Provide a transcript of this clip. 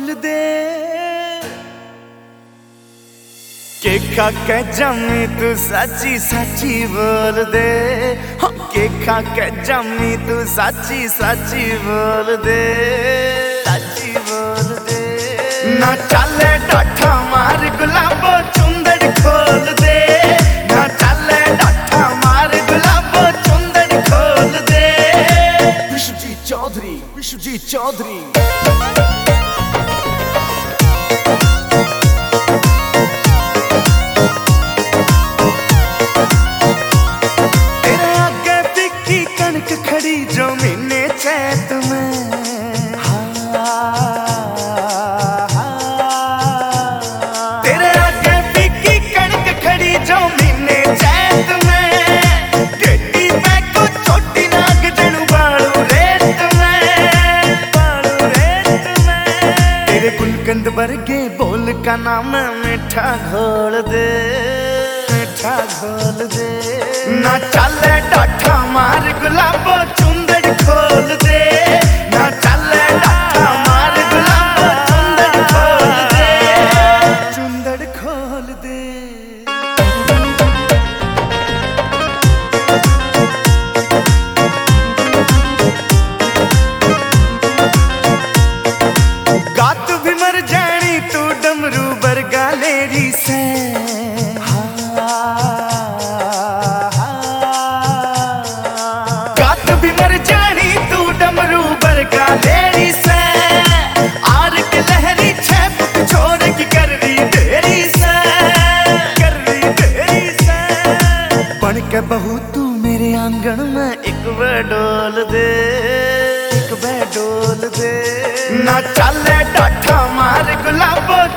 खोल दे। के खा के जमी तू सच्ची सच्ची बोल दे। के खा के जमी तू सच्ची सच्ची बोल दे। सच्ची बोल दे। ना चले डाठा मार गुलाबो चुंदड़ खोल दे। ना चले डाठा मार गुलाबो चुंदड़ खोल दे। विश्वजीत चौधरी, विश्वजीत चौधरी। खड़ी जो महीने चैत में, तेरे आगे बिकी कणक खड़ी जो महीने चैत में। गेटी पे को छोटी नाग जनू बालू रेत में, बालू रेत में। तेरे गुलकंद वर्गे बोल का नाम मीठा घोल दे, मीठा घोल दे। ना चले डाठा मार गुलाबो चुंदड़ खोल दे। ना चले डाठा मार गुलाबो चुंदड़ खोल दे। चुंदड़ खोल दे। गात भी मर जानी तू डमरू बरगा लेरी से। लेरी से आर के लहरी छह फुट छोड़ की कर रही देरी से, कर रही देरी से। बन के बहू तू मेरे आंगन में एक बार डोल दे, एक बार डोल दे। ना चले डाठा मार गुलाबो